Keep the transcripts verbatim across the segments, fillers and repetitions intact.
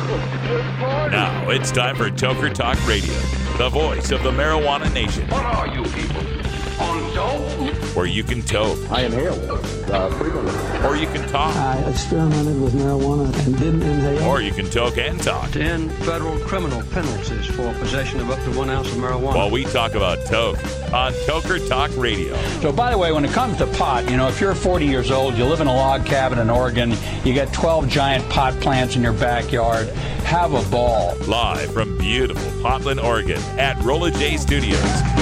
Now it's time for Toker Talk Radio, the voice of the marijuana nation. What are you people? On dope? Where you can toke. I inhale uh, frequently. Or you can talk. I experimented with marijuana and didn't inhale. Or you can toke and talk. ten federal criminal penalties for possession of up to one ounce of marijuana. While we talk about toke on Toker Talk Radio. So, by the way, when it comes to pot, you know, if you're forty years old, you live in a log cabin in Oregon, you got twelve giant pot plants in your backyard, have a ball. Live from beautiful Portland, Oregon at Rolla J Studios.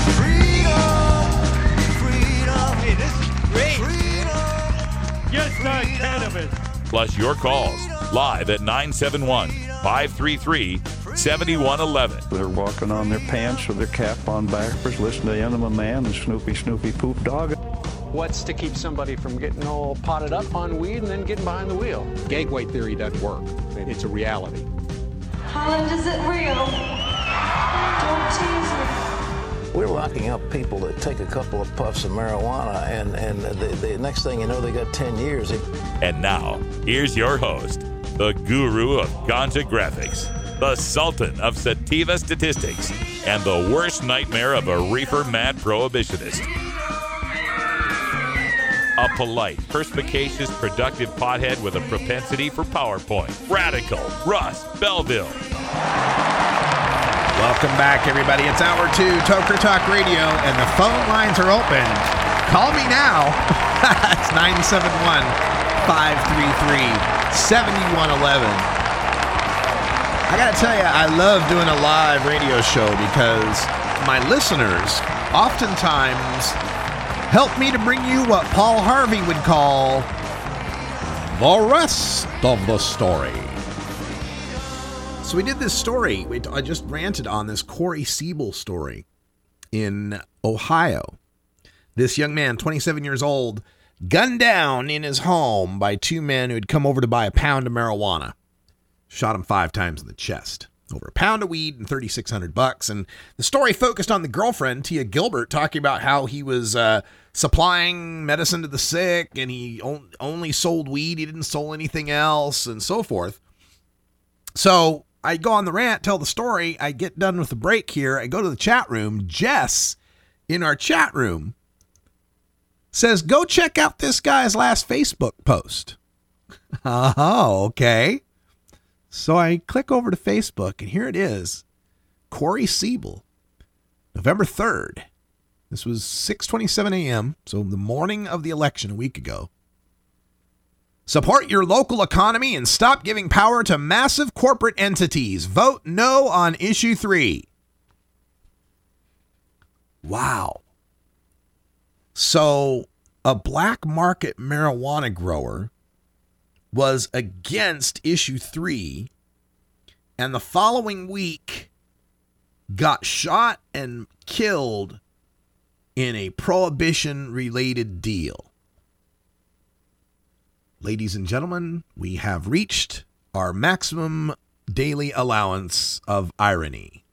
Hey, this is great. Yes, not cannabis. Plus your calls live at nine seven one, five three three, seven one one one. They're walking on their pants with their cap on backwards, listening to Enema Man and Snoopy Snoopy Poop Dog. What's to keep somebody from getting all potted up on weed and then getting behind the wheel? Gateway theory doesn't work. It's a reality. Holland, is it real? Don't tease me. We're locking up people that take a couple of puffs of marijuana, and, and the, the next thing you know, they got ten years. And now, here's your host, the guru of ganja graphics, the sultan of sativa statistics, and the worst nightmare of a reefer-mad prohibitionist. A polite, perspicacious, productive pothead with a propensity for PowerPoint. Radical, Russ Belville. Welcome back, everybody. It's hour two, Toker Talk Radio, and the phone lines are open. Call me now. It's nine seven one, five three three, seven one one one. I got to tell you, I love doing a live radio show because my listeners oftentimes help me to bring you what Paul Harvey would call the rest of the story. So we did this story. We, I just ranted on this Corey Siebel story in Ohio. This young man, twenty-seven years old, gunned down in his home by two men who had come over to buy a pound of marijuana. Shot him five times in the chest. Over a pound of weed and thirty-six hundred bucks. And the story focused on the girlfriend, Tia Gilbert, talking about how he was uh, supplying medicine to the sick and he on- only sold weed. He didn't sell anything else and so forth. So I go on the rant, tell the story. I get done with the break here. I go to the chat room. Jess in our chat room says, go check out this guy's last Facebook post. Oh, okay. So I click over to Facebook, and here it is. Corey Siebel, November third. This was six twenty-seven a.m., so the morning of the election a week ago. Support your local economy and stop giving power to massive corporate entities. Vote no on issue three. Wow. So a black market marijuana grower was against issue three, and the following week got shot and killed in a prohibition-related deal. Ladies and gentlemen, we have reached our maximum daily allowance of irony.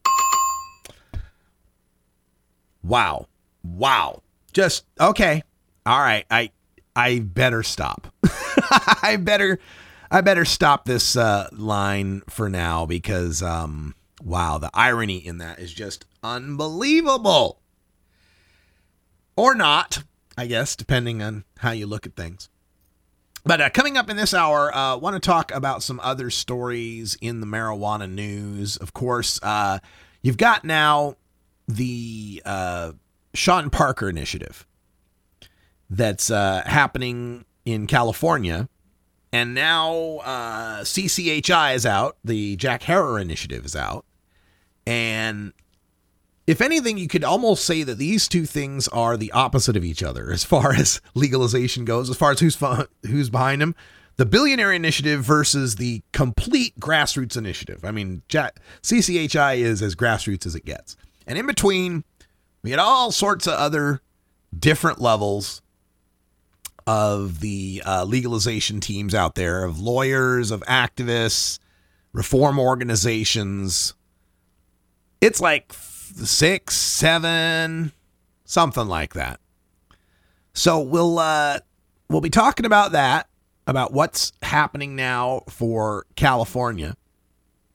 Wow. Wow. Just, okay. All right. I I better stop. I better I better stop this uh, line for now because, um, wow, the irony in that is just unbelievable. Or not, I guess, depending on how you look at things. But uh, coming up in this hour, I uh, want to talk about some other stories in the marijuana news. Of course, uh, you've got now the uh, Sean Parker initiative that's uh, happening in California. And now uh, C C H I is out. The Jack Herer initiative is out. And if anything, you could almost say that these two things are the opposite of each other as far as legalization goes, as far as who's fu- who's behind them. The billionaire initiative versus the complete grassroots initiative. I mean, Jack, C C H I is as grassroots as it gets. And in between, we had all sorts of other different levels of the uh, legalization teams out there, of lawyers, of activists, reform organizations. It's like six, seven, something like that. So we'll uh, we'll be talking about that, about what's happening now for California.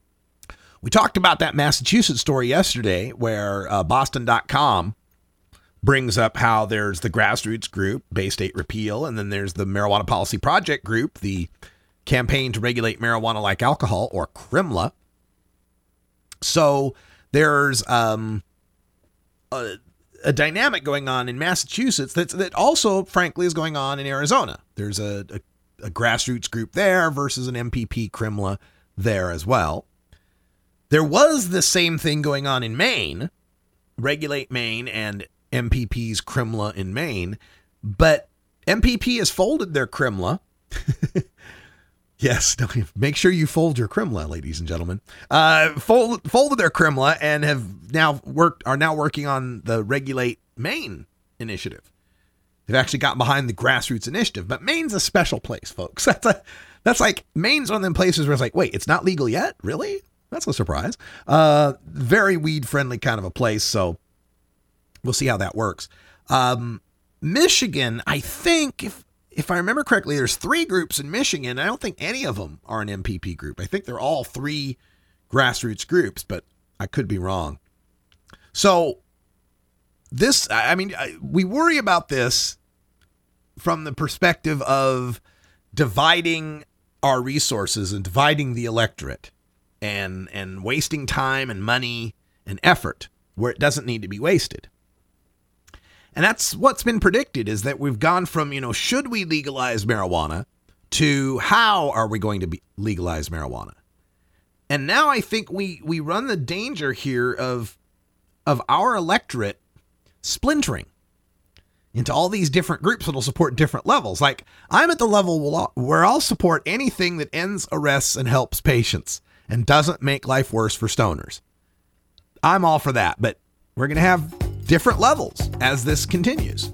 We talked about that Massachusetts story yesterday where uh, Boston dot com brings up how there's the grassroots group, Bay State Repeal, and then there's the Marijuana Policy Project group, the Campaign to Regulate Marijuana Like Alcohol, or CRIMLA. So there's um, a, a dynamic going on in Massachusetts that's, that also, frankly, is going on in Arizona. There's a, a, a grassroots group there versus an M P P CRIMLA there as well. There was the same thing going on in Maine, Regulate Maine and M P P's CRIMLA in Maine, but M P P has folded their CRIMLA. Yes, make sure you fold your CRIMLA, ladies and gentlemen. Uh, fold, folded their CRIMLA and have now worked are now working on the Regulate Maine initiative. They've actually gotten behind the grassroots initiative, but Maine's a special place, folks. That's a that's like Maine's one of them places where it's like, wait, it's not legal yet, really? That's a surprise. Uh, very weed friendly kind of a place, so we'll see how that works. Um, Michigan, I think if. If I remember correctly, there's three groups in Michigan. I don't think any of them are an M P P group. I think they're all three grassroots groups, but I could be wrong. So this, I mean, we worry about this from the perspective of dividing our resources and dividing the electorate and, and wasting time and money and effort where it doesn't need to be wasted. And that's what's been predicted, is that we've gone from, you know, should we legalize marijuana to how are we going to be legalize marijuana? And now I think we we run the danger here of of our electorate splintering into all these different groups that'll support different levels. Like, I'm at the level where I'll support anything that ends arrests and helps patients and doesn't make life worse for stoners. I'm all for that, but we're going to have different levels as this continues.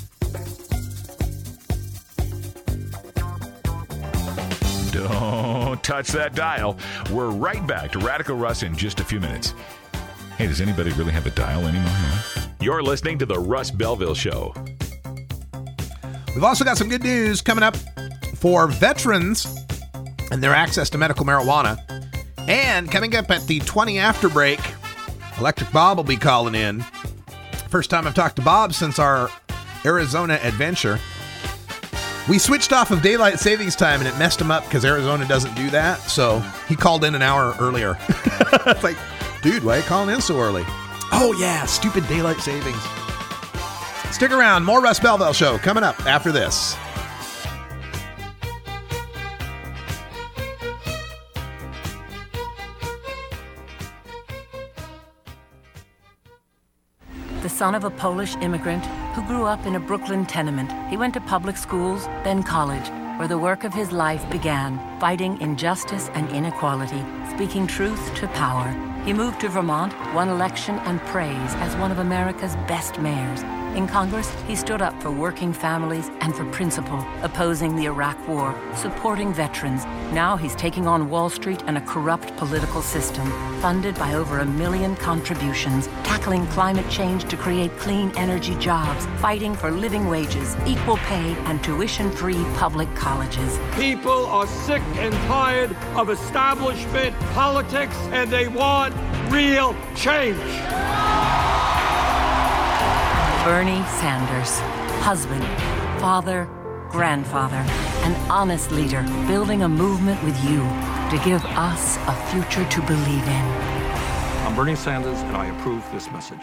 Don't touch that dial. We're right back to Radical Russ in just a few minutes. Hey, does anybody really have a dial anymore? You're listening to the Russ Belville Show. We've also got some good news coming up for veterans and their access to medical marijuana. And coming up at the twenty after break, Electric Bob will be calling in. First time I've talked to Bob since our Arizona adventure. We switched off of daylight savings time and it messed him up because Arizona doesn't do that. So he called in an hour earlier. It's like, dude, why are you calling in so early? Oh yeah, stupid daylight savings. Stick around. More Russ Belville Show coming up after this. The son of a Polish immigrant who grew up in a Brooklyn tenement, he went to public schools, then college, where the work of his life began, fighting injustice and inequality, speaking truth to power. He moved to Vermont, won election and praise as one of America's best mayors. In Congress, he stood up for working families and for principle, opposing the Iraq War, supporting veterans. Now he's taking on Wall Street and a corrupt political system, funded by over a million contributions, tackling climate change to create clean energy jobs, fighting for living wages, equal pay, and tuition-free public colleges. People are sick and tired of establishment politics, and they want real change. Bernie Sanders, husband, father, grandfather, an honest leader, building a movement with you to give us a future to believe in. I'm Bernie Sanders, and I approve this message.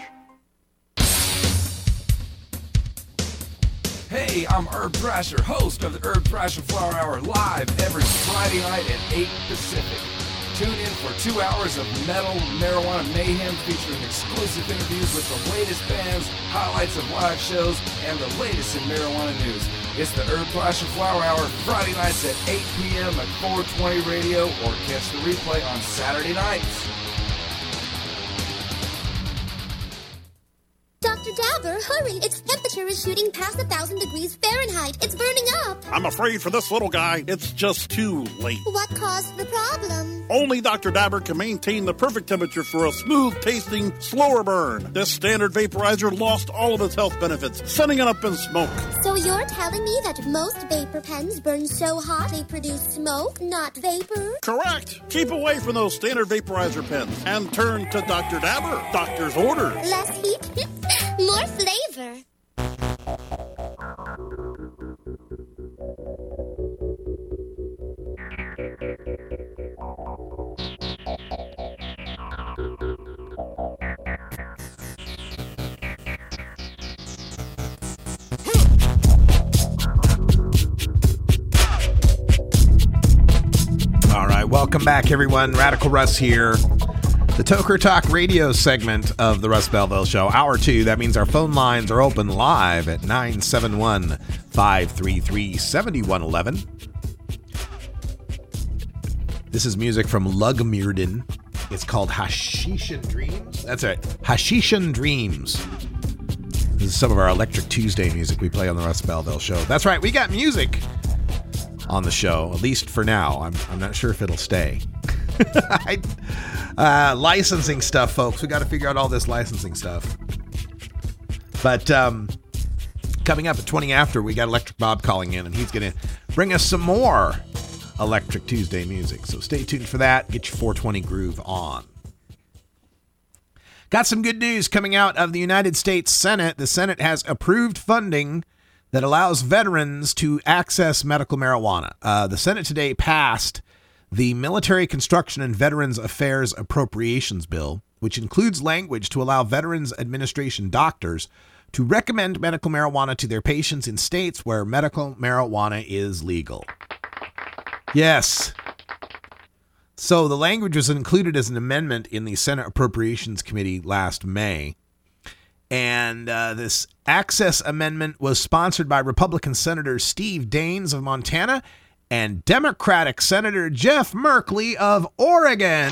Hey, I'm Herb Thrasher, host of the Herb Thrasher Flower Hour, live every Friday night at eight Pacific. Tune in for two hours of metal marijuana mayhem featuring exclusive interviews with the latest bands, highlights of live shows, and the latest in marijuana news. It's the Herb Thrasher Flower Hour, Friday nights at eight p.m. at four twenty Radio, or catch the replay on Saturday nights. Doctor Dabber, hurry! Its temperature is shooting past a thousand degrees Fahrenheit. It's burning up. I'm afraid for this little guy, it's just too late. What caused the problem? Only Doctor Dabber can maintain the perfect temperature for a smooth-tasting, slower burn. This standard vaporizer lost all of its health benefits, sending it up in smoke. So you're telling me that most vapor pens burn so hot they produce smoke, not vapor? Correct. Keep away from those standard vaporizer pens and turn to Doctor Dabber. Doctor's orders. Less heat, more flavor. All right, welcome back, everyone. Radical Russ here. The Toker Talk radio segment of the Russ Belville Show. Hour two, that means our phone lines are open live at nine seven one, five three three, seven one one one. This is music from Lugmyrden. It's called Hashishan Dreams. That's right, Hashishan Dreams. This is some of our Electric Tuesday music we play on the Russ Belville Show. That's right, we got music on the show, at least for now. I'm, I'm not sure if it'll stay. I, uh, licensing stuff, folks. We got to figure out all this licensing stuff. But um, coming up at twenty after, we got Electric Bob calling in, and he's going to bring us some more Electric Tuesday music. So stay tuned for that. Get your four twenty groove on. Got some good news coming out of the United States Senate. The Senate has approved funding that allows veterans to access medical marijuana. Uh, the Senate today passed the Military Construction and Veterans Affairs Appropriations Bill, which includes language to allow Veterans Administration doctors to recommend medical marijuana to their patients in states where medical marijuana is legal. Yes. So the language was included as an amendment in the Senate Appropriations Committee last May. And uh, this access amendment was sponsored by Republican Senator Steve Daines of Montana and Democratic Senator Jeff Merkley of Oregon.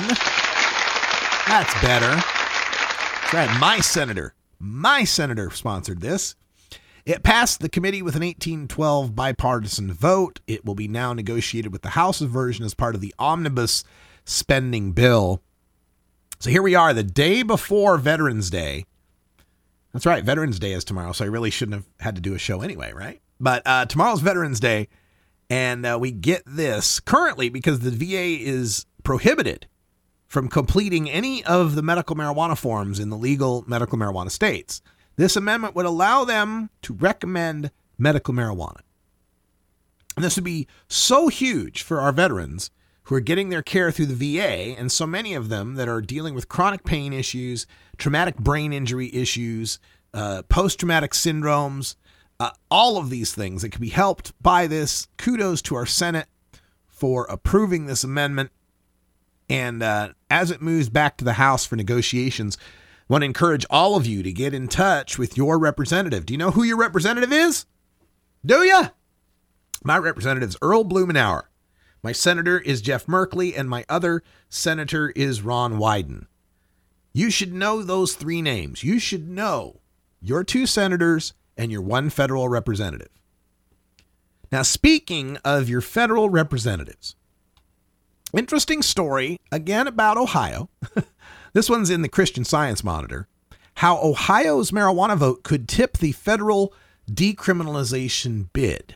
That's better. That's right, my senator. My senator sponsored this. It passed the committee with an eighteen twelve bipartisan vote. It will be now negotiated with the House version as part of the omnibus spending bill. So here we are, the day before Veterans Day. That's right, Veterans Day is tomorrow, so I really shouldn't have had to do a show anyway, right? But uh, tomorrow's Veterans Day, and uh, we get this currently because the V A is prohibited from completing any of the medical marijuana forms in the legal medical marijuana states. This amendment would allow them to recommend medical marijuana. And this would be so huge for our veterans who are getting their care through the V A, and so many of them that are dealing with chronic pain issues, traumatic brain injury issues, uh, post-traumatic syndromes, uh, all of these things that can be helped by this. Kudos to our Senate for approving this amendment. And uh, as it moves back to the House for negotiations, I want to encourage all of you to get in touch with your representative. Do you know who your representative is? Do you? My representative is Earl Blumenauer. My senator is Jeff Merkley, and my other senator is Ron Wyden. You should know those three names. You should know your two senators and your one federal representative. Now, speaking of your federal representatives, interesting story, again, about Ohio. This one's in the Christian Science Monitor. How Ohio's marijuana vote could tip the federal decriminalization bid.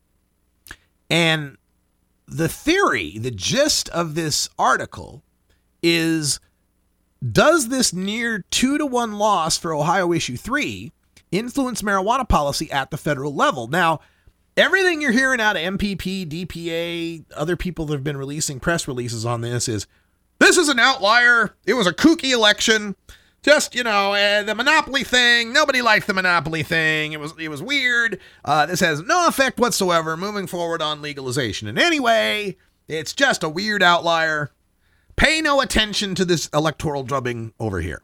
And the theory, the gist of this article is, does this near two to one loss for Ohio issue three influence marijuana policy at the federal level? Now, everything you're hearing out of M P P, D P A, other people that have been releasing press releases on this is, this is an outlier. It was a kooky election. Just, you know, uh, the monopoly thing. Nobody liked the monopoly thing. It was it was weird. Uh, this has no effect whatsoever moving forward on legalization. And anyway, it's just a weird outlier. Pay no attention to this electoral drubbing over here.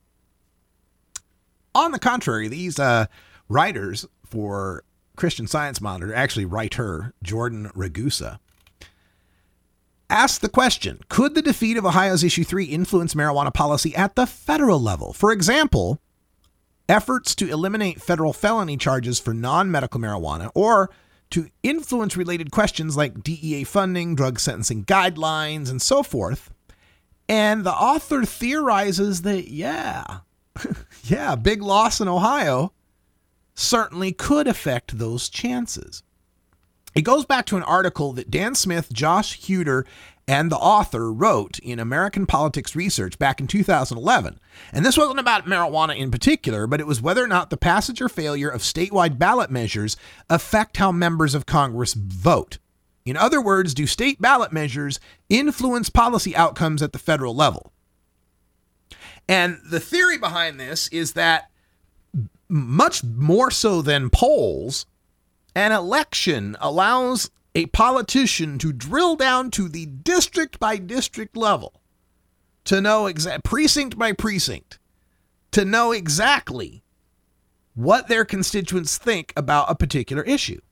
On the contrary, these uh, writers for Christian Science Monitor, actually writer Jordan Ragusa, asked the question, could the defeat of Ohio's issue three influence marijuana policy at the federal level? For example, efforts to eliminate federal felony charges for non-medical marijuana, or to influence related questions like D E A funding, drug sentencing guidelines, and so forth. And the author theorizes that, yeah, yeah, big loss in Ohio certainly could affect those chances. It goes back to an article that Dan Smith, Josh Huder, and the author wrote in American Politics Research back in two thousand eleven. And this wasn't about marijuana in particular, but it was whether or not the passage or failure of statewide ballot measures affect how members of Congress vote. In other words, do state ballot measures influence policy outcomes at the federal level? And the theory behind this is that much more so than polls, an election allows a politician to drill down to the district by district level, to know exact precinct by precinct, to know exactly what their constituents think about a particular issue.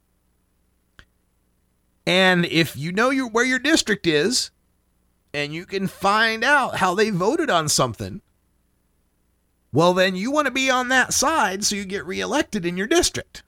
And if you know your, where your district is, and you can find out how they voted on something, well, then you want to be on that side so you get reelected in your district.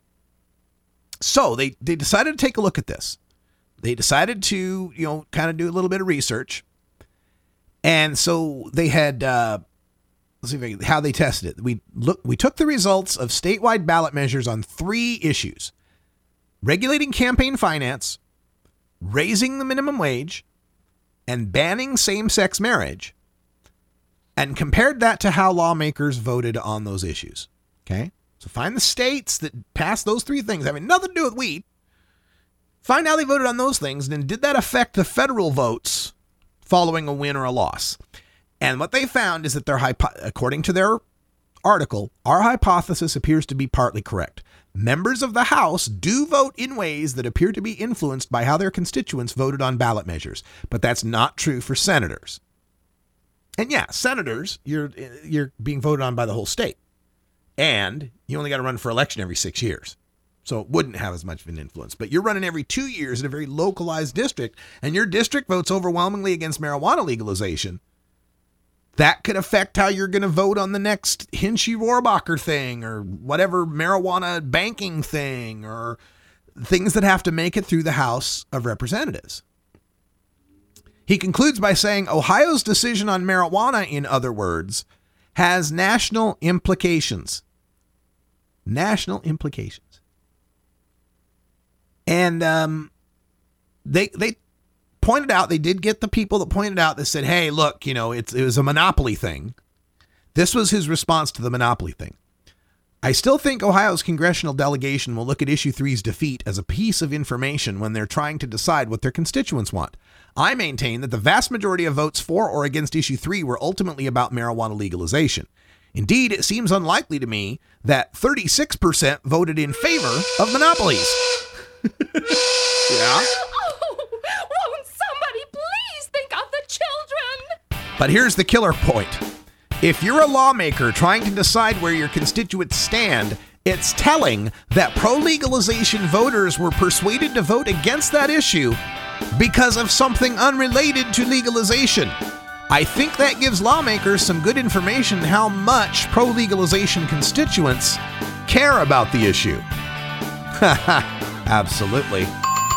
So they, they decided to take a look at this. They decided to, you know, kind of do a little bit of research. And so they had, uh, let's see if I can, how they tested it. We look, we took the results of statewide ballot measures on three issues: regulating campaign finance, raising the minimum wage, and banning same-sex marriage, and compared that to how lawmakers voted on those issues. Okay? So find the states that passed those three things, having nothing to do with weed. Find how they voted on those things, and then did that affect the federal votes following a win or a loss? And what they found is that their hypo- according to their article, our hypothesis appears to be partly correct. Members of the House do vote in ways that appear to be influenced by how their constituents voted on ballot measures, but that's not true for senators. And yeah, senators, you're you're being voted on by the whole state. And you only got to run for election every six years. So it wouldn't have as much of an influence. But you're running every two years in a very localized district, and your district votes overwhelmingly against marijuana legalization. That could affect how you're going to vote on the next Hinchy-Rohrabacher thing, or whatever marijuana banking thing, or things that have to make it through the House of Representatives. He concludes by saying, Ohio's decision on marijuana, in other words, has national implications. National implications. And um, they they pointed out, they did get the people that pointed out that said, hey, look, you know, it's, it was a monopoly thing. This was his response to the monopoly thing. I still think Ohio's congressional delegation will look at Issue three's defeat as a piece of information when they're trying to decide what their constituents want. I maintain that the vast majority of votes for or against Issue three were ultimately about marijuana legalization. Indeed, it seems unlikely to me that thirty-six percent voted in favor of monopolies. Yeah. Oh, won't somebody please think of the children? But here's the killer point. If you're a lawmaker trying to decide where your constituents stand, it's telling that pro-legalization voters were persuaded to vote against that issue because of something unrelated to legalization. I think that gives lawmakers some good information how much pro-legalization constituents care about the issue. Absolutely.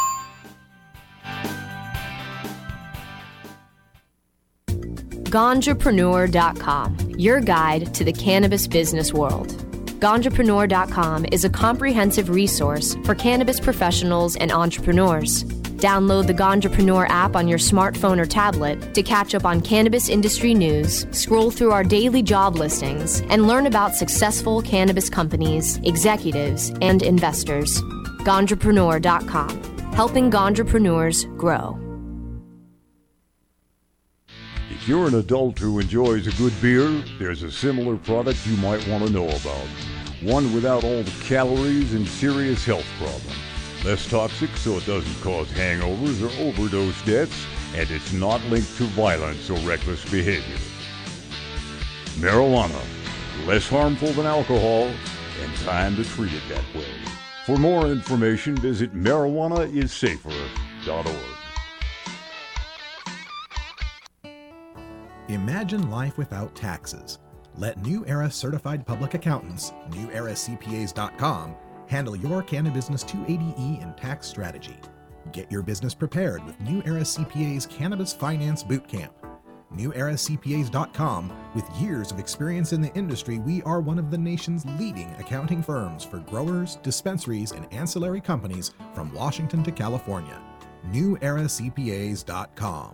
Ganjapreneur dot com, your guide to the cannabis business world. Ganjapreneur dot com is a comprehensive resource for cannabis professionals and entrepreneurs. Download the Ganjapreneur app on your smartphone or tablet to catch up on cannabis industry news, scroll through our daily job listings, and learn about successful cannabis companies, executives, and investors. Ganjapreneur dot com, helping ganjapreneurs grow. If you're an adult who enjoys a good beer, there's a similar product you might want to know about. One without all the calories and serious health problems. Less toxic so it doesn't cause hangovers or overdose deaths, and it's not linked to violence or reckless behavior. Marijuana. Less harmful than alcohol, and time to treat it that way. For more information, visit marijuana is safer dot org. Imagine life without taxes. Let New Era Certified Public Accountants, new era c p as dot com, handle your Cannabusiness two eighty E and tax strategy. Get your business prepared with New Era C P A's Cannabis Finance Bootcamp. new era c p as dot com. With years of experience in the industry, we are one of the nation's leading accounting firms for growers, dispensaries, and ancillary companies from Washington to California. new era c p as dot com.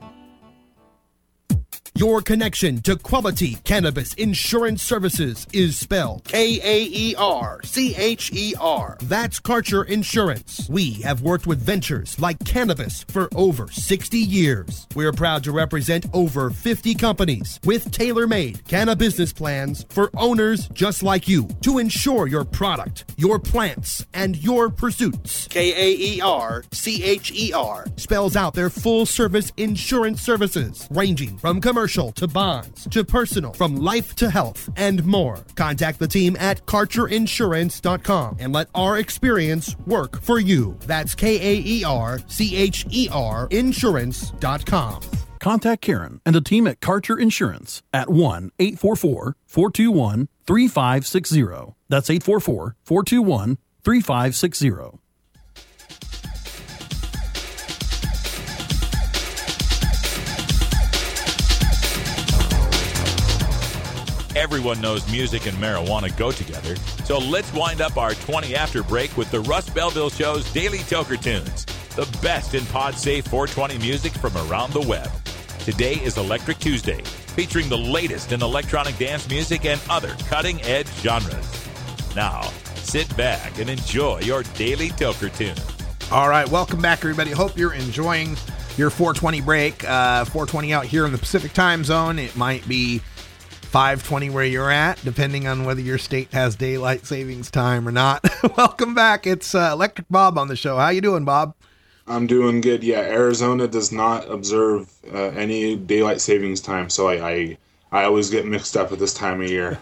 Your connection to quality cannabis insurance services is spelled K A E R C H E R. That's Karcher Insurance. We have worked with ventures like cannabis for over sixty years. We're proud to represent over fifty companies with tailor-made cannabis plans for owners just like you to insure your product, your plants, and your pursuits. K A E R C H E R spells out their full-service insurance services ranging from commercial to bonds, to personal, from life to health, and more. Contact the team at karcher insurance dot com and let our experience work for you. That's K A E R C H E R insurance dot com. Contact Karen and the team at Karcher Insurance at one eight four four, four two one, three five six zero. That's eight four four, four two one, three five six zero. Everyone knows music and marijuana go together, so let's wind up our twenty after break with the Russ Belville Show's Daily Toker Tunes, the best in pod-safe four twenty music from around the web. Today is Electric Tuesday, featuring the latest in electronic dance music and other cutting-edge genres. Now, sit back and enjoy your Daily Toker Tunes. All right, welcome back, everybody. Hope you're enjoying your four twenty break. Uh, four twenty out here in the Pacific time zone. It might be five twenty where you're at, depending on whether your state has daylight savings time or not. Welcome back. It's uh, Electric Bob on the show. How you doing, Bob? I'm doing good. Yeah, Arizona does not observe uh, any daylight savings time, so I, I I always get mixed up at this time of year.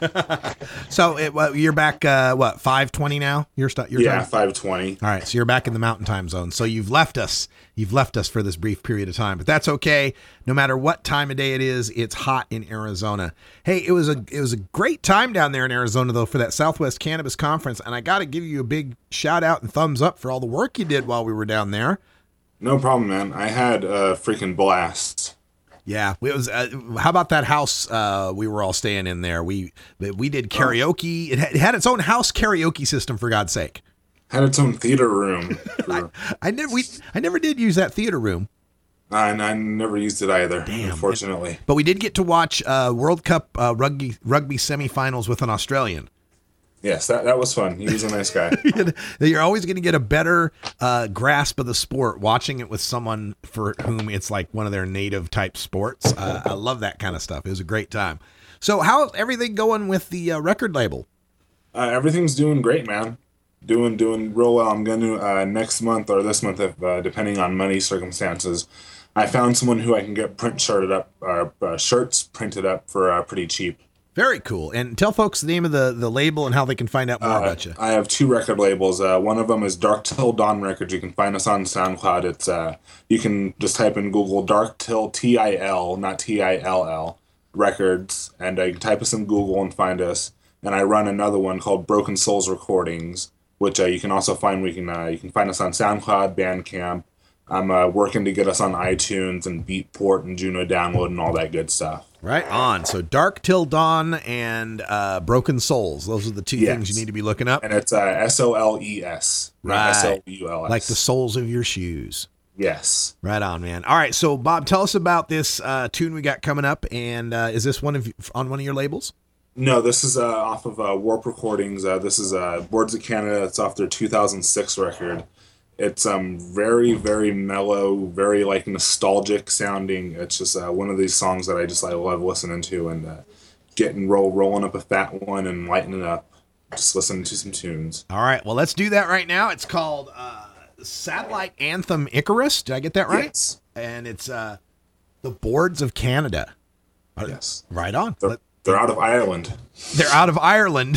So it, well, you're back, uh, what, five twenty now? You're st- you're yeah, time? five twenty. All right, so you're back in the mountain time zone. So you've left us. You've left us for this brief period of time, but that's okay. No matter what time of day it is, it's hot in Arizona. Hey, it was a it was a great time down there in Arizona, though, for that Southwest Cannabis Conference, and I got to give you a big shout out and thumbs up for all the work you did while we were down there. No problem, man. I had a freaking blast. Yeah, it was. Uh, how about that house uh, we were all staying in there? We we did karaoke. It had, it had its own house karaoke system, for God's sake. Had its own theater room. I, I never we I never did use that theater room. I, I never used it either, Damn, unfortunately. But we did get to watch uh, World Cup uh, rugby rugby semifinals with an Australian. Yes, that, that was fun. He was a nice guy. You're always going to get a better uh, grasp of the sport watching it with someone for whom it's like one of their native type sports. Uh, I love that kind of stuff. It was a great time. So how's everything going with the uh, record label? Uh, everything's doing great, man. Doing doing real well. I'm going to, uh, next month or this month, if, uh, depending on money circumstances, I found someone who I can get print shirted up, uh, uh, shirts printed up for uh, pretty cheap. Very cool. And tell folks the name of the, the label and how they can find out more uh, about you. I have two record labels. Uh, one of them is Dark Till Dawn Records. You can find us on SoundCloud. It's uh, you can just type in Google Dark Till, T I L, not T I L L, Records, and uh, you can type us in Google and find us. And I run another one called Broken Souls Recordings, which uh, you can also find. We can uh, you can find us on SoundCloud, Bandcamp. I'm uh, working to get us on iTunes and Beatport and Juno Download and all that good stuff. Right on. So Dark Till Dawn and uh, Broken Souls. Those are the two yes. things you need to be looking up. And it's uh, S O L E S. Right. S O U L S. Like the soles of your shoes. Yes. Right on, man. All right. So Bob, tell us about this uh, tune we got coming up. And uh, is this one of on one of your labels? No, this is uh, off of uh, Warp Recordings. Uh, this is uh, Boards of Canada. It's off their two thousand six record. It's um very, very mellow, very like nostalgic sounding. It's just uh, one of these songs that I just I love listening to and uh, getting roll rolling up a fat one and lighting it up, just listening to some tunes. All right, well let's do that right now. It's called uh, Satellite Anthem Icarus. Did I get that right? Yes. And it's uh, the Boards of Canada. Yes. Right on. They're, they're out of Ireland. They're out of Ireland.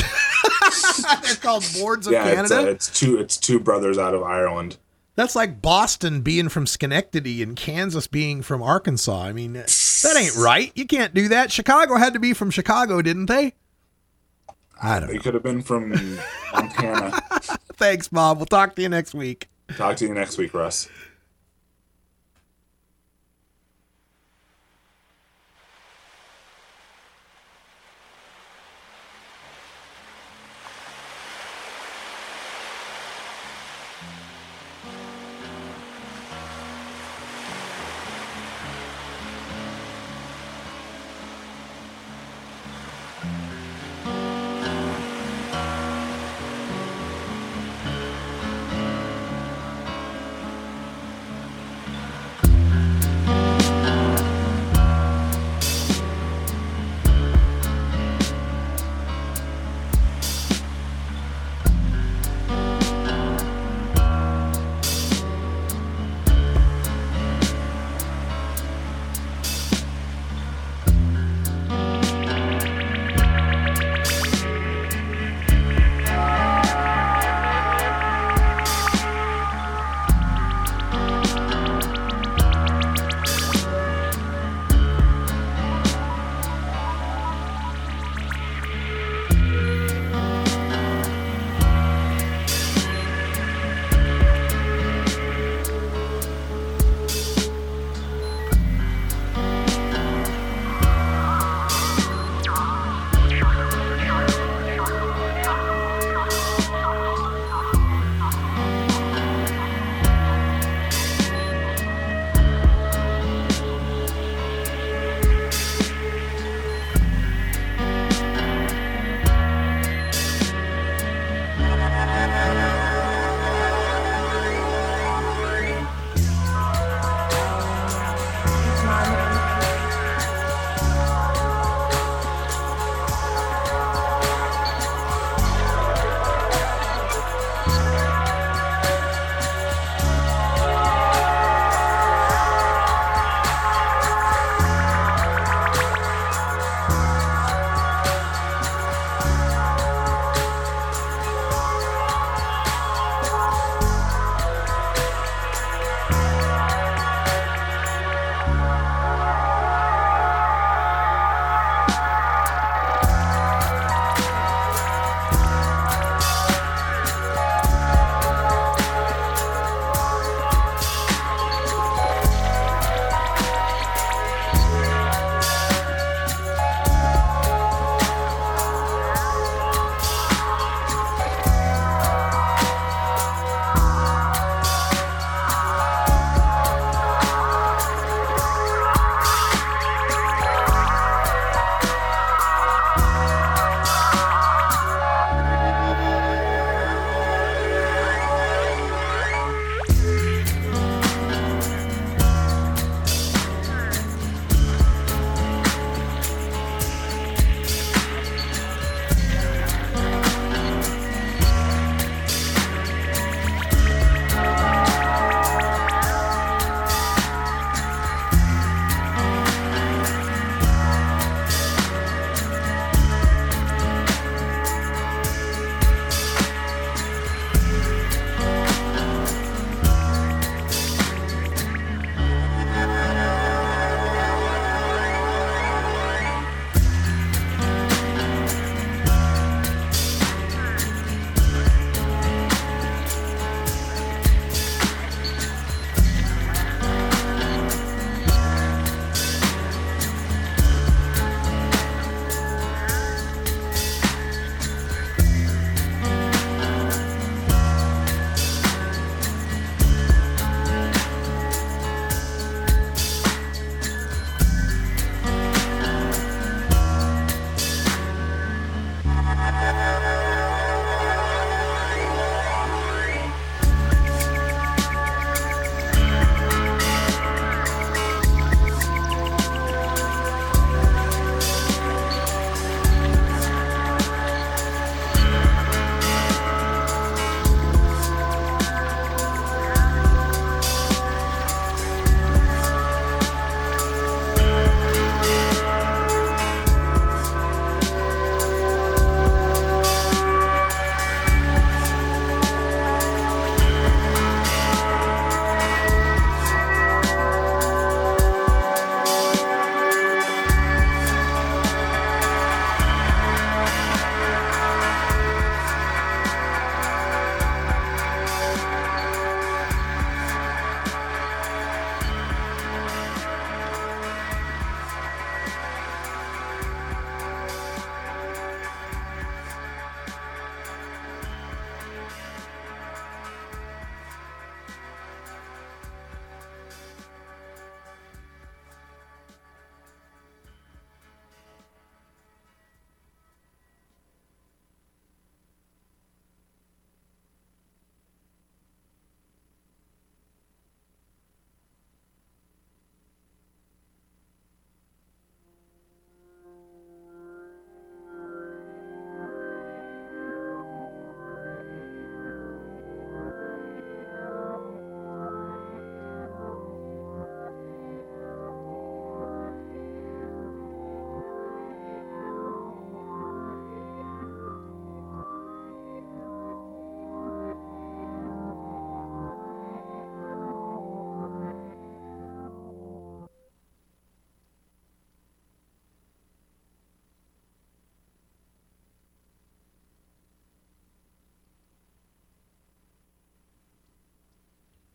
They're called Boards of yeah, Canada? It's, uh, it's two it's two brothers out of Ireland. That's like Boston being from Schenectady and Kansas being from Arkansas. I mean, that ain't right. You can't do that. Chicago had to be from Chicago, didn't they? I don't They know. could have been from Montana. Thanks, Bob. We'll talk to you next week. Talk to you next week, Russ.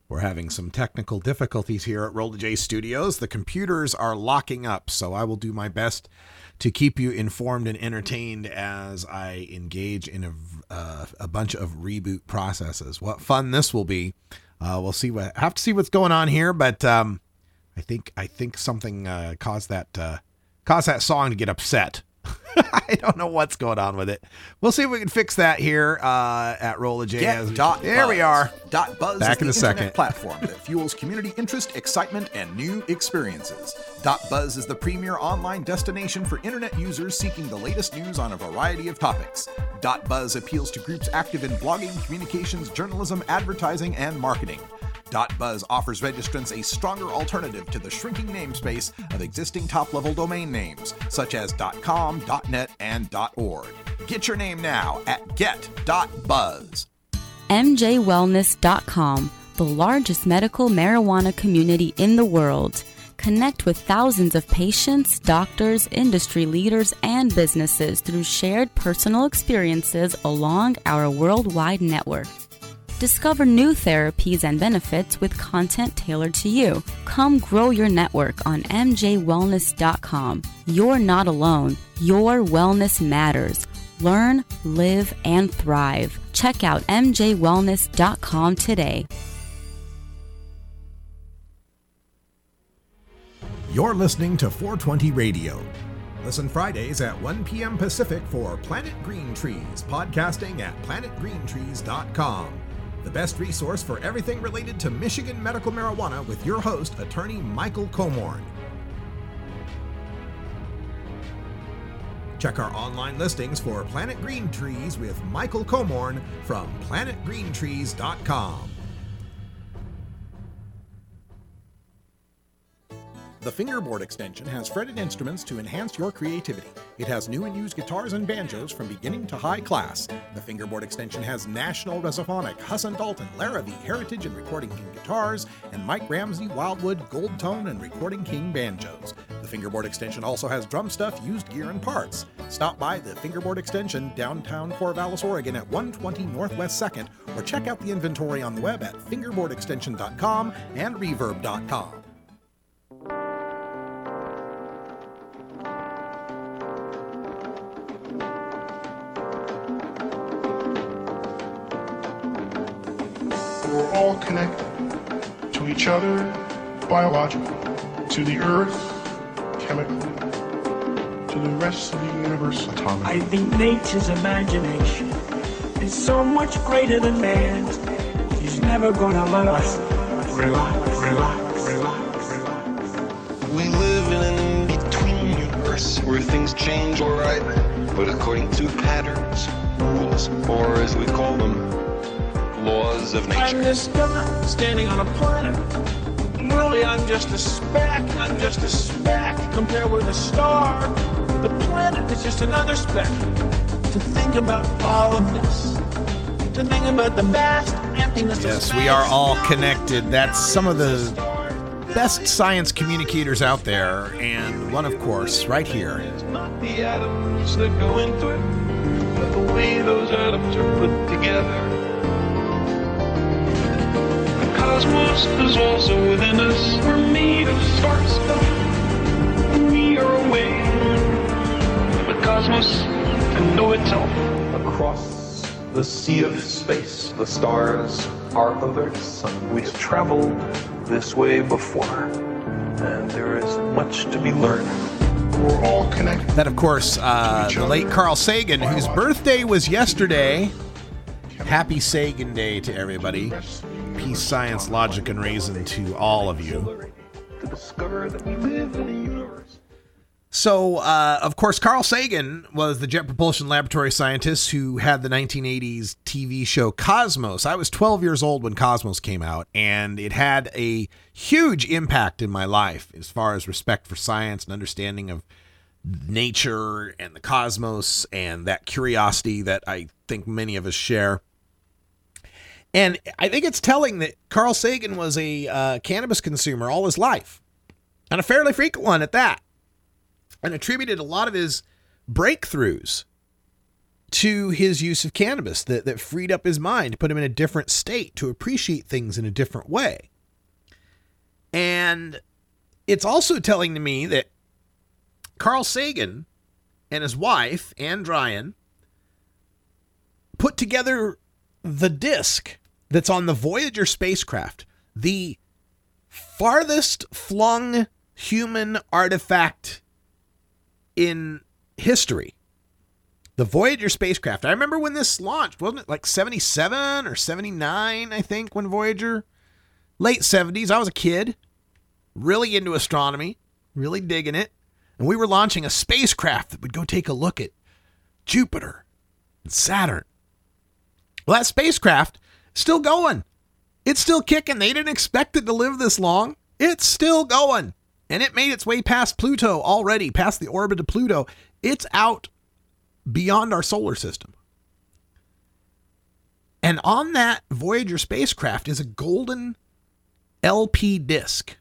We're having some technical difficulties here at Roll the J Studios. The computers are locking up, so I will do my best to keep you informed and entertained as I engage in a, uh, a bunch of reboot processes. What fun this will be. Uh, we'll see what, have to see what's going on here, but um, I think I think something uh, caused that uh, caused that song to get upset. I don't know what's going on with it. We'll see if we can fix that here uh, at Roll of J. Get dot there buzz. we are. Dot Buzz Back is in the a second. internet platform that fuels community interest, excitement, and new experiences. Dot Buzz is the premier online destination for internet users seeking the latest news on a variety of topics. Dot Buzz appeals to groups active in blogging, communications, journalism, advertising, and marketing. Dot Buzz offers registrants a stronger alternative to the shrinking namespace of existing top-level domain names, such as .com, .net, and .org. Get your name now at get dot buzz. M J wellness dot com, the largest medical marijuana community in the world. Connect with thousands of patients, doctors, industry leaders, and businesses through shared personal experiences along our worldwide network. Discover new therapies and benefits with content tailored to you. Come grow your network on M J wellness dot com. You're not alone. Your wellness matters. Learn, live, and thrive. Check out M J wellness dot com today. You're listening to four twenty Radio. Listen Fridays at one p.m. Pacific for Planet Green Trees, podcasting at planet green trees dot com. The best resource for everything related to Michigan medical marijuana with your host, attorney Michael Comorn. Check our online listings for Planet Green Trees with Michael Comorn from planet green trees dot com. The Fingerboard extension has fretted instruments to enhance your creativity. It has new and used guitars and banjos from beginning to high class. The Fingerboard extension has National Resophonic, Husson Dalton, Larrabee, Heritage and Recording King guitars, and Mike Ramsey, Wildwood, Gold Tone, and Recording King banjos. The Fingerboard extension also has drum stuff, used gear, and parts. Stop by the Fingerboard extension, downtown Corvallis, Oregon at one twenty Northwest second, or check out the inventory on the web at fingerboard extension dot com and reverb dot com. We're all connected to each other biologically, to the earth chemically, to the rest of the universe atomically. I think nature's imagination is so much greater than man's. He's never gonna let us relax, relax, relax, relax. We live in an in-between universe where things change alright, but according to patterns, rules, or as we call them, laws of nature. I'm this guy standing on a planet. Really, I'm just a speck. I'm just a speck compared with a star. The planet is just another speck. To think about all of this, to think about the vast emptiness Yes, of space. we are all connected. That's some of the best science communicators out there, and one, of course, right here. It's not the atoms that go into it, but the way those atoms are put together. Cosmos is also within us. We're made of star stuff. We are away. The cosmos can know itself. Across the sea of space, the stars are of Earth's sun. We've traveled this way before, and there is much to be learned. We're all connected. That, of course, uh, the late Carl Sagan, whose birthday was yesterday. Happy Sagan Day to everybody. Peace, science, logic, and reason to all of you. To discover that we live in a universe. So, uh, of course, Carl Sagan was the Jet Propulsion Laboratory scientist who had the nineteen eighties T V show Cosmos. I was twelve years old when Cosmos came out, and it had a huge impact in my life as far as respect for science and understanding of nature and the cosmos and that curiosity that I think many of us share. And I think it's telling that Carl Sagan was a uh, cannabis consumer all his life, and a fairly frequent one at that, and attributed a lot of his breakthroughs to his use of cannabis that, that freed up his mind, put him in a different state to appreciate things in a different way. And it's also telling to me that Carl Sagan and his wife, Anne Dryan, put together the disc that's on the Voyager spacecraft, the farthest flung human artifact in history. The Voyager spacecraft. I remember when this launched, wasn't it like seventy-seven or seventy-nine, I think, when Voyager? Late seventies. I was a kid, really into astronomy, really digging it. And we were launching a spacecraft that would go take a look at Jupiter and Saturn. Well, that spacecraft is still going. It's still kicking. They didn't expect it to live this long. It's still going. And it made its way past Pluto already, past the orbit of Pluto. It's out beyond our solar system. And on that Voyager spacecraft is a golden L P disc.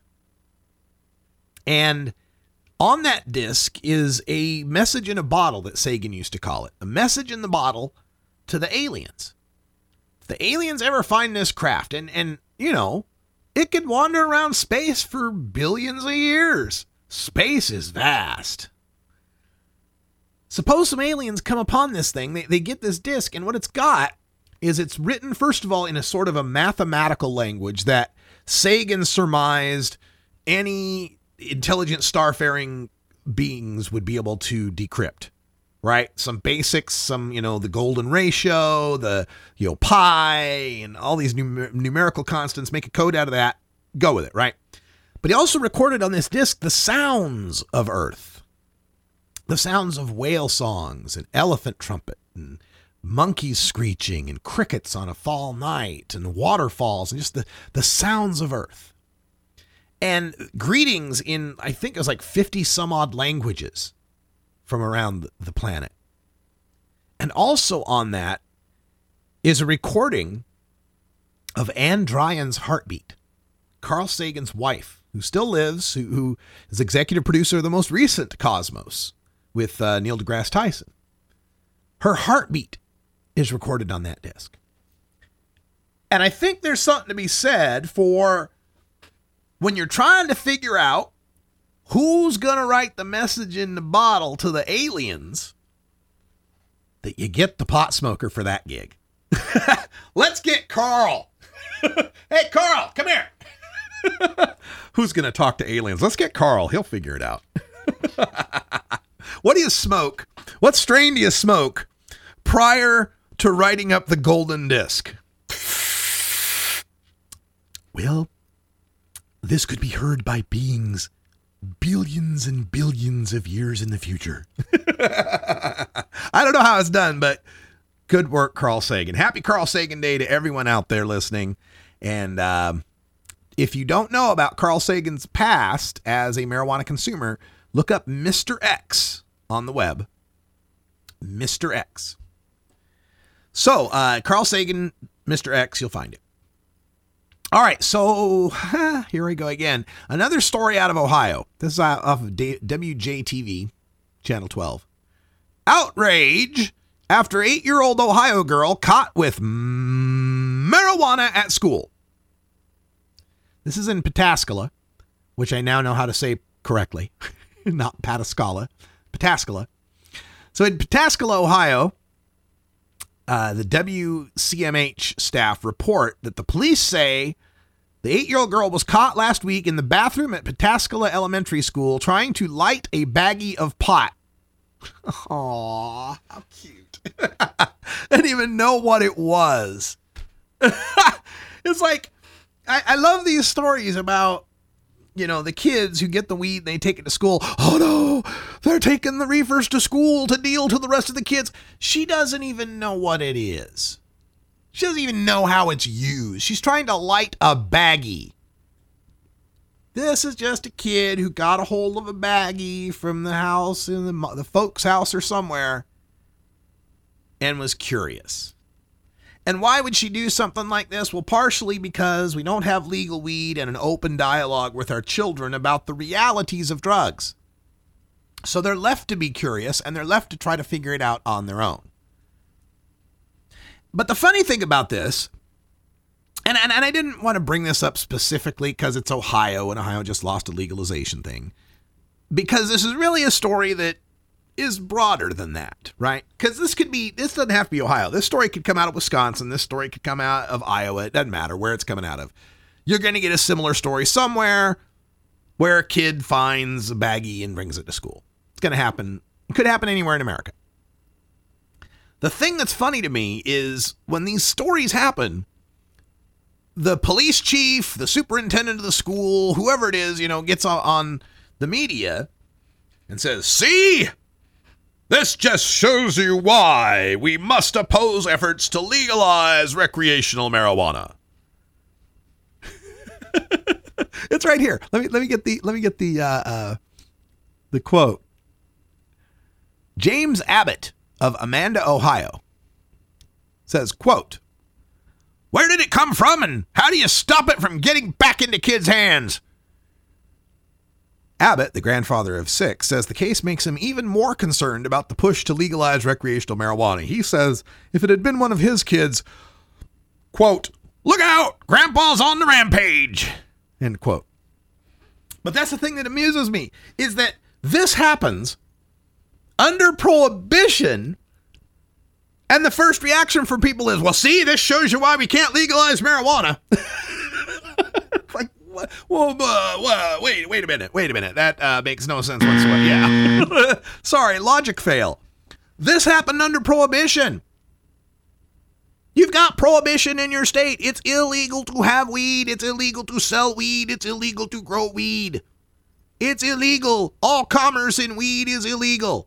And on that disc is a message in a bottle that Sagan used to call it. A message in the bottle to the aliens. If the aliens ever find this craft, and, and you know, it could wander around space for billions of years. Space is vast. Suppose some aliens come upon this thing, they, they get this disc, and what it's got is it's written, first of all, in a sort of a mathematical language that Sagan surmised any intelligent starfaring beings would be able to decrypt, right? Some basics, some, you know, the golden ratio, the, you know, pi, and all these numer- numerical constants, make a code out of that, go with it, right? But he also recorded on this disc the sounds of Earth. The sounds of whale songs and elephant trumpet and monkeys screeching and crickets on a fall night and waterfalls and just the, the sounds of Earth. And greetings in, I think it was like fifty some odd languages from around the planet. And also on that is a recording of Anne Dryan's heartbeat, Carl Sagan's wife, who still lives, who, who is executive producer of the most recent Cosmos with uh, Neil deGrasse Tyson. Her heartbeat is recorded on that disc. And I think there's something to be said for when you're trying to figure out who's going to write the message in the bottle to the aliens, that you get the pot smoker for that gig. Let's get Carl. Hey, Carl, come here. Who's going to talk to aliens? Let's get Carl. He'll figure it out. What do you smoke? What strain do you smoke prior to writing up the golden disc? Well, this could be heard by beings billions and billions of years in the future. I don't know how it's done, but good work, Carl Sagan. Happy Carl Sagan Day to everyone out there listening. And um, if you don't know about Carl Sagan's past as a marijuana consumer, look up Mister X on the web. Mister X. So, uh, Carl Sagan, Mister X, you'll find it. All right, so here we go again. Another story out of Ohio. This is off of W J T V, Channel twelve. Outrage after eight-year-old Ohio girl caught with marijuana at school. This is in Pataskala, which I now know how to say correctly. Not Pataskala, Pataskala. So in Pataskala, Ohio, uh, the W C M H staff report that the police say the eight-year-old girl was caught last week in the bathroom at Pataskala Elementary School trying to light a baggie of pot. Aww, how cute. I didn't even know what it was. It's like, I, I love these stories about, you know, the kids who get the weed and they take it to school. Oh no, they're taking the reefers to school to deal to the rest of the kids. She doesn't even know what it is. She doesn't even know how it's used. She's trying to light a baggie. This is just a kid who got a hold of a baggie from the house, in the, the folks' house or somewhere, and was curious. And why would she do something like this? Well, partially because we don't have legal weed and an open dialogue with our children about the realities of drugs. So they're left to be curious, and they're left to try to figure it out on their own. But the funny thing about this, And, and, and I didn't want to bring this up specifically because it's Ohio and Ohio just lost a legalization thing. Because this is really a story that is broader than that, right? Because this could be, this doesn't have to be Ohio. This story could come out of Wisconsin. This story could come out of Iowa. It doesn't matter where it's coming out of. You're going to get a similar story somewhere where a kid finds a baggie and brings it to school. It's going to happen. It could happen anywhere in America. The thing that's funny to me is when these stories happen, the police chief, the superintendent of the school, whoever it is, you know, gets on, on the media and says, see, this just shows you why we must oppose efforts to legalize recreational marijuana. It's right here. Let me let me get the let me get the uh, uh, the quote. James Abbott of Amanda, Ohio, says, quote, "Where did it come from and how do you stop it from getting back into kids' hands?" Abbott, the grandfather of six, says the case makes him even more concerned about the push to legalize recreational marijuana. He says if it had been one of his kids, quote, "Look out, Grandpa's on the rampage," end quote. But that's the thing that amuses me, is that this happens under prohibition, and the first reaction from people is, well, see, this shows you why we can't legalize marijuana. Like, what? Well, uh, well, wait, wait a minute, wait a minute. That uh, makes no sense whatsoever. Yeah. Sorry, logic fail. This happened under prohibition. You've got prohibition in your state. It's illegal to have weed. It's illegal to sell weed. It's illegal to grow weed. It's illegal. All commerce in weed is illegal.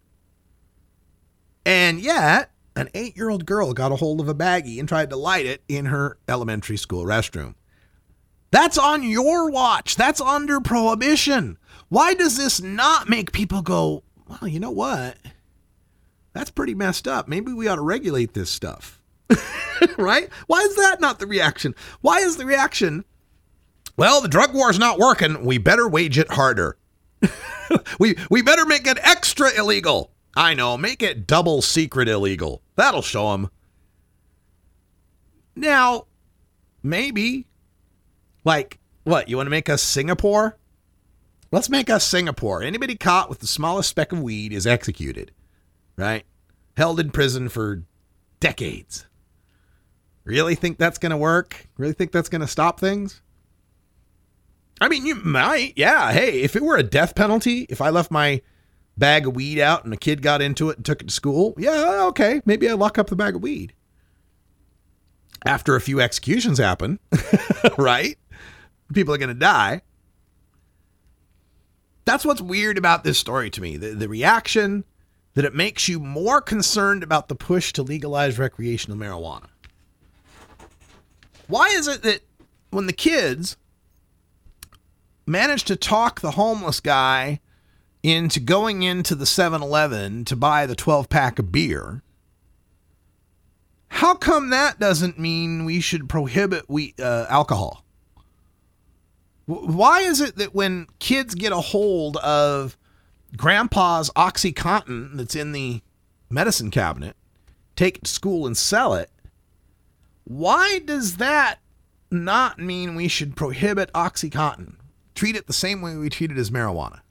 And yet, an eight-year-old girl got a hold of a baggie and tried to light it in her elementary school restroom. That's on your watch. That's under prohibition. Why does this not make people go, well, you know what? That's pretty messed up. Maybe we ought to regulate this stuff. Right? Why is that not the reaction? Why is the reaction, well, the drug war's not working. We better wage it harder. we we better make it extra illegal. I know, make it double secret illegal. That'll show them. Now, maybe, like, what, you want to make us Singapore? Let's make us Singapore. Anybody caught with the smallest speck of weed is executed, right? Held in prison for decades. Really think that's going to work? Really think that's going to stop things? I mean, you might. Yeah. Hey, if it were a death penalty, if I left my bag of weed out and a kid got into it and took it to school, yeah, okay, maybe I lock up the bag of weed. After a few executions happen, right? People are going to die. That's what's weird about this story to me. The, the reaction that it makes you more concerned about the push to legalize recreational marijuana. Why is it that when the kids manage to talk the homeless guy into going into the seven eleven to buy the twelve pack of beer, how come that doesn't mean we should prohibit we uh, alcohol? Why is it that when kids get a hold of Grandpa's OxyContin that's in the medicine cabinet, take it to school and sell it, why does that not mean we should prohibit OxyContin? Treat it the same way we treat it as marijuana.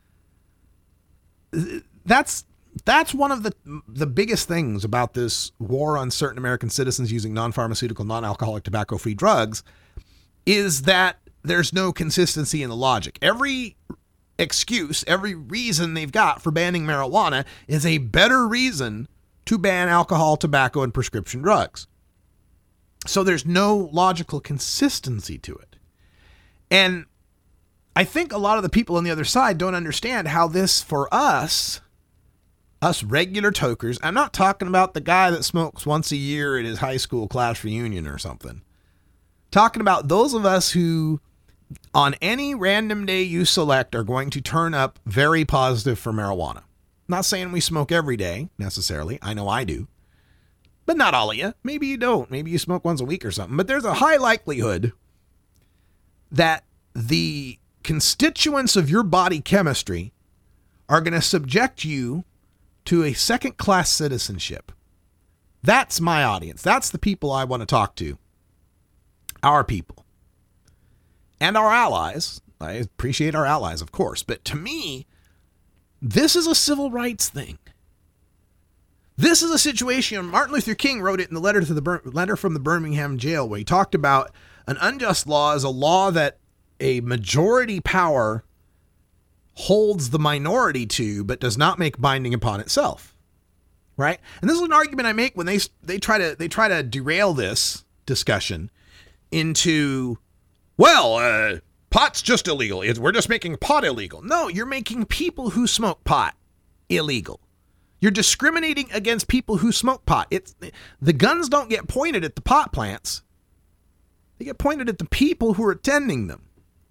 That's that's one of the the biggest things about this war on certain American citizens using non-pharmaceutical, non-alcoholic, tobacco-free drugs, is that there's no consistency in the logic. Every excuse, every reason they've got for banning marijuana is a better reason to ban alcohol, tobacco, and prescription drugs. So there's no logical consistency to it. And I think a lot of the people on the other side don't understand how this, for us, us regular tokers, I'm not talking about the guy that smokes once a year at his high school class reunion or something. Talking about those of us who, on any random day you select, are going to turn up very positive for marijuana. Not saying we smoke every day, necessarily. I know I do. But not all of you. Maybe you don't. Maybe you smoke once a week or something. But there's a high likelihood that the constituents of your body chemistry are going to subject you to a second-class citizenship. That's my audience. That's the people I want to talk to. our people and our allies. I appreciate our allies, of course, but to me, this is a civil rights thing. This is a situation. Martin Luther King wrote it in the letter to the Bir- letter from the Birmingham jail, where he talked about an unjust law as a law that a majority power holds the minority to, but does not make binding upon itself. Right? And this is an argument I make when they they try to they try to derail this discussion into, well, uh, pot's just illegal. It's, we're just making pot illegal. No, you're making people who smoke pot illegal. You're discriminating against people who smoke pot. It's the guns don't get pointed at the pot plants. They get pointed at the people who are attending them.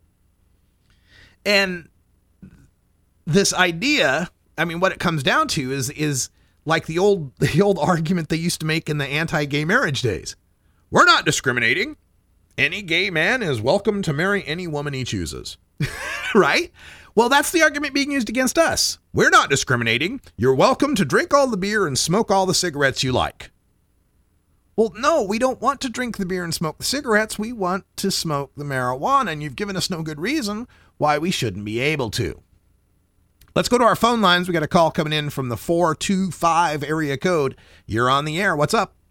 And this idea, I mean, what it comes down to is is like the old the old argument they used to make in the anti-gay marriage days. We're not discriminating. Any gay man is welcome to marry any woman he chooses. Right? Well, that's the argument being used against us. We're not discriminating. You're welcome to drink all the beer and smoke all the cigarettes you like. Well, no, we don't want to drink the beer and smoke the cigarettes. We want to smoke the marijuana, and you've given us no good reason why we shouldn't be able to. Let's go to our phone lines. We got a call coming in from the four two five area code. You're on the air. What's up?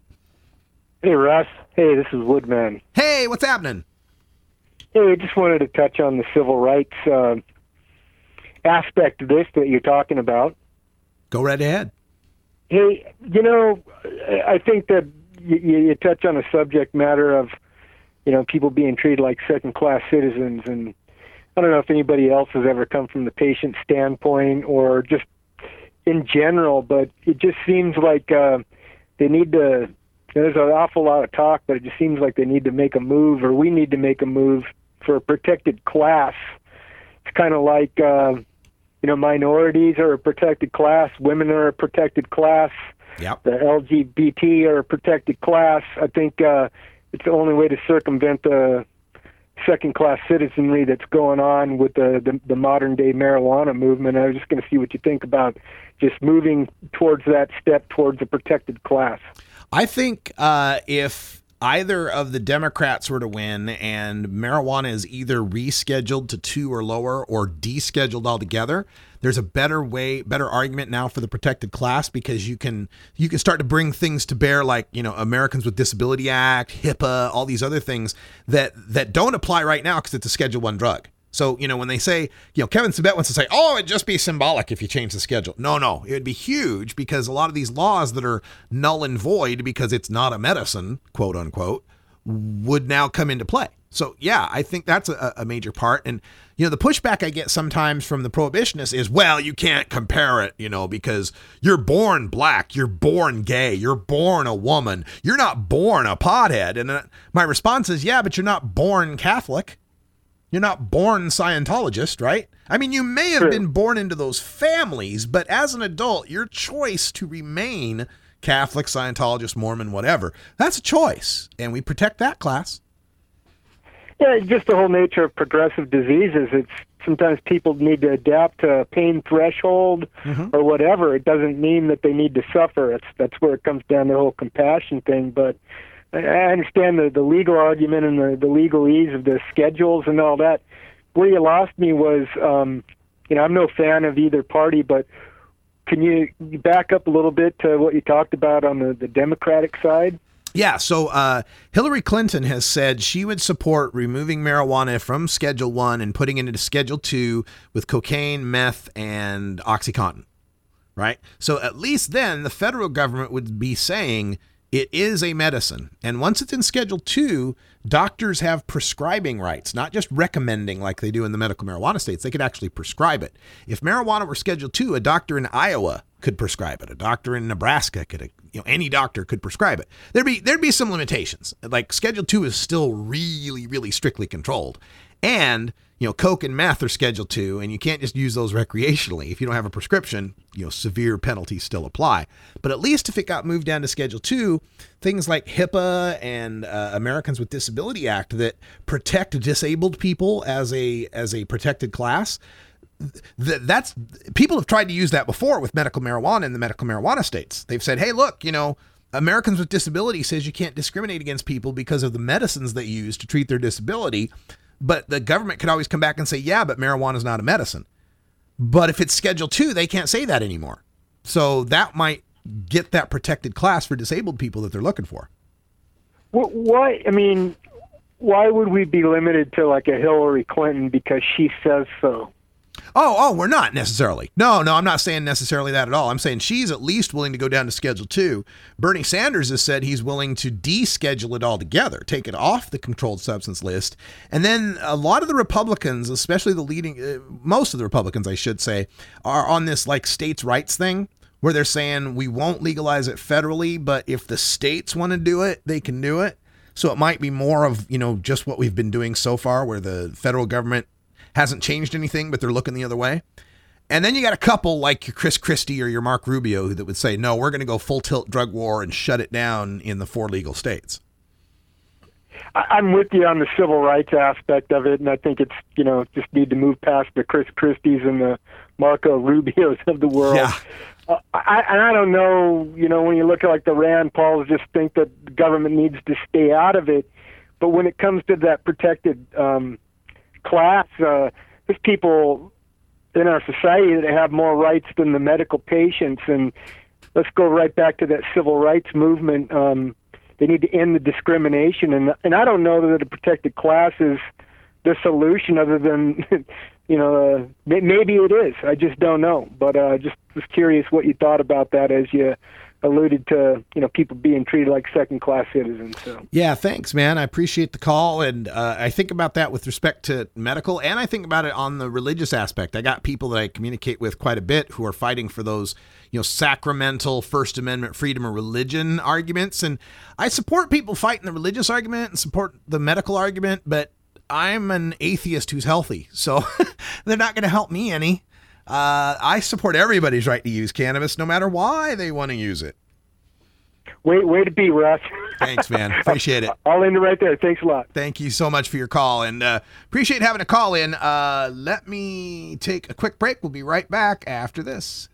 Hey, Russ. Hey, this is Woodman. Hey, what's happening? Hey, I just wanted to touch on the civil rights uh, aspect of this that you're talking about. Go right ahead. Hey, you know, I think that you, you touch on a subject matter of, you know, people being treated like second-class citizens, and I don't know if anybody else has ever come from the patient standpoint or just in general, but it just seems like uh, they need to, there's an awful lot of talk, but it just seems like they need to make a move, or we need to make a move for a protected class. It's kind of like, uh, you know, minorities are a protected class, women are a protected class, yep. The L G B T are a protected class. I think uh, it's the only way to circumvent the second-class citizenry that's going on with the, the, the modern-day marijuana movement. I was just going to see what you think about just moving towards that step towards a protected class. I think uh, if either of the Democrats were to win and marijuana is either rescheduled to two or lower or descheduled altogether, there's a better way, better argument now for the protected class, because you can you can start to bring things to bear like, you know, Americans with Disability Act, HIPAA, all these other things that that don't apply right now because it's a Schedule One drug. So, you know, when they say, you know, Kevin Sabet wants to say, oh, it'd just be symbolic if you change the schedule. No, no, it would be huge, because a lot of these laws that are null and void because it's not a medicine, quote unquote, would now come into play. So, yeah, I think that's a, a major part. And, you know, the pushback I get sometimes from the prohibitionists is, well, you can't compare it, you know, because you're born black, you're born gay, you're born a woman, you're not born a pothead. And my response is, yeah, but you're not born Catholic. You're not born Scientologist, right? I mean, you may have Sure. been born into those families, but as an adult, your choice to remain Catholic, Scientologist, Mormon, whatever, that's a choice. And we protect that class. Yeah, just the whole nature of progressive diseases. It's sometimes people need to adapt to a pain threshold Mm-hmm. or whatever. It doesn't mean that they need to suffer. It's, that's where it comes down to the whole compassion thing. But I I understand the, the legal argument and the, the legalese of the schedules and all that. Where you lost me was, um, you know, I'm no fan of either party, but can you back up a little bit to what you talked about on the, the Democratic side? Yeah, so uh, Hillary Clinton has said she would support removing marijuana from Schedule One and putting it into Schedule Two with cocaine, meth, and OxyContin, right? So at least then the federal government would be saying it is a medicine. And once it's in Schedule Two, doctors have prescribing rights, not just recommending like they do in the medical marijuana states. They could actually prescribe it. If marijuana were Schedule Two, a doctor in Iowa could prescribe it. A doctor in Nebraska could, you know, any doctor could prescribe it. There'd be there'd be some limitations. Like Schedule Two is still really, really strictly controlled. And, you know, coke and meth are Schedule Two, and you can't just use those recreationally. If you don't have a prescription, you know, severe penalties still apply. But at least if it got moved down to Schedule Two, things like HIPAA and uh, Americans with Disability Act that protect disabled people as a as a protected class, th- that's people have tried to use that before with medical marijuana in the medical marijuana states. They've said, hey, look, you know, Americans with Disabilities says you can't discriminate against people because of the medicines they use to treat their disability. But the government could always come back and say, yeah, but marijuana is not a medicine. But if it's Schedule two, they can't say that anymore. So that might get that protected class for disabled people that they're looking for. Well, why? I mean, why would we be limited to like a Hillary Clinton because she says so? Oh, oh, we're not necessarily. No, no, I'm not saying necessarily that at all. I'm saying she's at least willing to go down to Schedule two. Bernie Sanders has said he's willing to deschedule it altogether, take it off the controlled substance list. And then a lot of the Republicans, especially the leading, uh, most of the Republicans, I should say, are on this like states' rights thing where they're saying we won't legalize it federally, but if the states want to do it, they can do it. So it might be more of, you know, just what we've been doing so far where the federal government hasn't changed anything, but they're looking the other way. And then you got a couple like your Chris Christie or your Mark Rubio that would say, no, we're going to go full tilt drug war and shut it down in the four legal states. I'm with you on the civil rights aspect of it, and I think it's, you know, just need to move past the Chris Christies and the Marco Rubios of the world. Yeah. Uh, I, and I don't know, you know, when you look at like the Rand Pauls, just think that the government needs to stay out of it. But when it comes to that protected um, class, uh, there's people in our society that have more rights than the medical patients. And let's go right back to that civil rights movement. Um, they need to end the discrimination. And, and I don't know that a protected class is the solution other than, you know, uh, maybe it is. I just don't know. But I uh, just was curious what you thought about that as you alluded to, you know, people being treated like second-class citizens. So. Yeah, thanks, man. I appreciate the call, and uh, I think about that with respect to medical, and I think about it on the religious aspect. I got people that I communicate with quite a bit who are fighting for those, you know, sacramental First Amendment freedom of religion arguments, and I support people fighting the religious argument and support the medical argument, but I'm an atheist who's healthy, so they're not going to help me any. Uh, I support everybody's right to use cannabis, no matter why they want to use it. Way, way to be, Russ. Thanks, man. Appreciate it. I'll end it right there. Thanks a lot. Thank you so much for your call, and uh, appreciate having a call in. Uh, let me take a quick break. We'll be right back after this.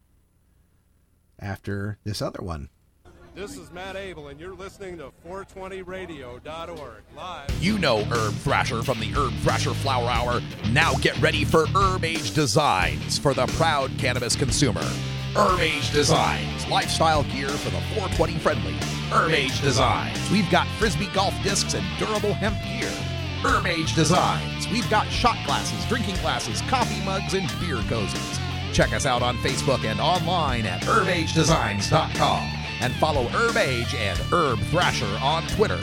After this other one. This is Matt Abel, and you're listening to four twenty radio dot org live. You know Herb Thrasher from the Herb Thrasher Flower Hour. Now get ready for Herb Age Designs for the proud cannabis consumer. Herb Age Designs, lifestyle gear for the four twenty friendly. Herb Age Designs, we've got Frisbee golf discs and durable hemp gear. Herb Age Designs, we've got shot glasses, drinking glasses, coffee mugs, and beer cozies. Check us out on Facebook and online at herb age designs dot com. And follow Herb Age and Herb Thrasher on Twitter.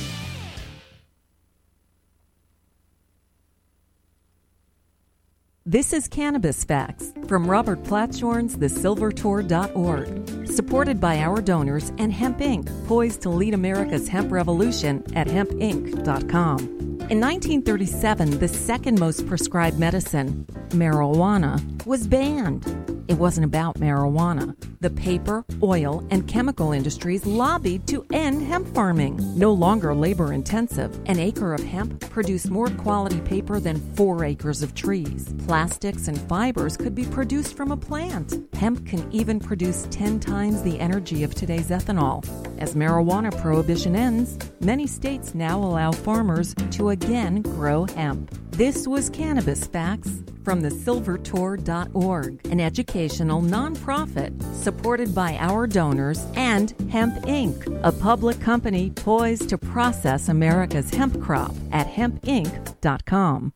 This is Cannabis Facts from Robert Platshorn's the silver tour dot org, supported by our donors and Hemp Incorporated, poised to lead America's hemp revolution at hemp inc dot com. In nineteen thirty-seven, the second most prescribed medicine, marijuana, was banned. It wasn't about marijuana. The paper, oil, and chemical industries lobbied to end hemp farming. No longer labor intensive, an acre of hemp produced more quality paper than four acres of trees. Plastics and fibers could be produced from a plant. Hemp can even produce ten times the energy of today's ethanol. As marijuana prohibition ends, many states now allow farmers to again grow hemp. This was Cannabis Facts from the silver tour dot org, an educational nonprofit supported by our donors and Hemp Incorporated, a public company poised to process America's hemp crop at hemp inc dot com.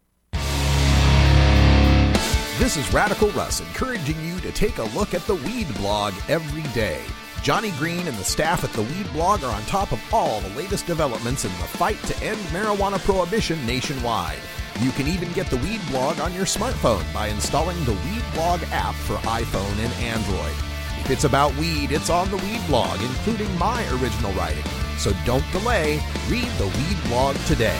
This is Radical Russ encouraging you to take a look at the Weed Blog every day. Johnny Green and the staff at the Weed Blog are on top of all the latest developments in the fight to end marijuana prohibition nationwide. You can even get the Weed Blog on your smartphone by installing the Weed Blog app for iPhone and Android. If it's about weed, it's on the Weed Blog, including my original writing. So don't delay. Read the Weed Blog today.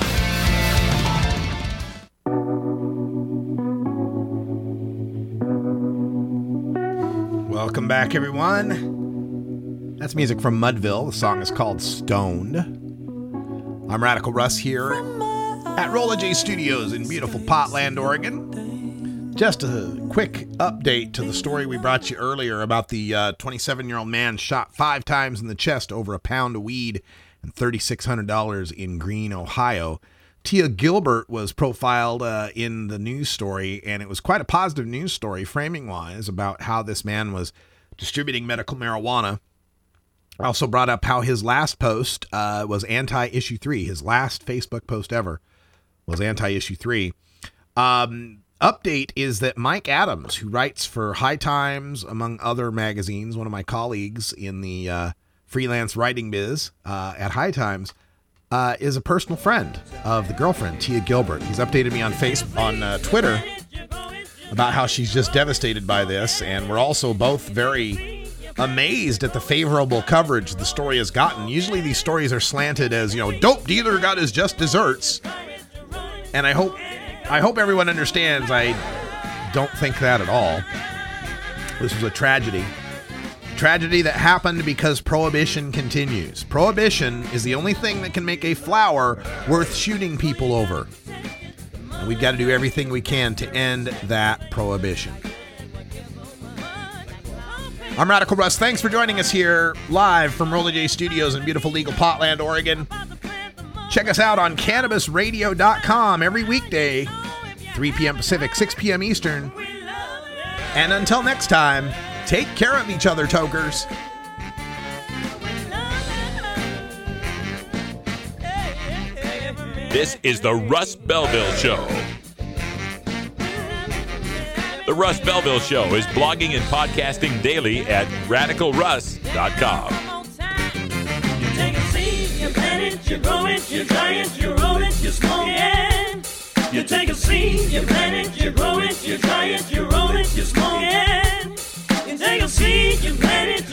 Welcome back, everyone. That's music from Mudville. The song is called Stoned. I'm Radical Russ here at Rolla J Studios in beautiful Potland, Oregon. Just a quick update to the story we brought you earlier about the uh, twenty-seven-year-old man shot five times in the chest over a pound of weed and three thousand six hundred dollars in Greene, Ohio. Tia Gilbert was profiled uh, in the news story, and it was quite a positive news story, framing-wise, about how this man was distributing medical marijuana. I also brought up how his last post uh, was anti-issue three. His last Facebook post ever was anti-issue three. Um... Update is that Mike Adams, who writes for High Times, among other magazines, one of my colleagues in the uh, freelance writing biz uh, at High Times, uh, is a personal friend of the girlfriend, Tia Gilbert. He's updated me on Facebook, on uh, Twitter about how she's just devastated by this, and we're also both very amazed at the favorable coverage the story has gotten. Usually these stories are slanted as, you know, dope dealer got his just desserts, and I hope... I hope everyone understands I don't think that at all. This was a tragedy. Tragedy that happened because Prohibition continues. Prohibition is the only thing that can make a flower worth shooting people over. And we've got to do everything we can to end that prohibition. I'm Radical Russ. Thanks for joining us here live from Roller J Studios in beautiful legal Potland, Oregon. Check us out on Cannabis Radio dot com every weekday, three p.m. Pacific, six p.m. Eastern. And until next time, take care of each other, tokers. This is the Russ Belville Show. The Russ Belville Show is blogging and podcasting daily at Radical Russ dot com. You grow it, you dry it, you roll it, you smoke it. You take a seed, you plant it, you grow it, you dry it, you roll it, you smoke it. You take a seed, you plant it,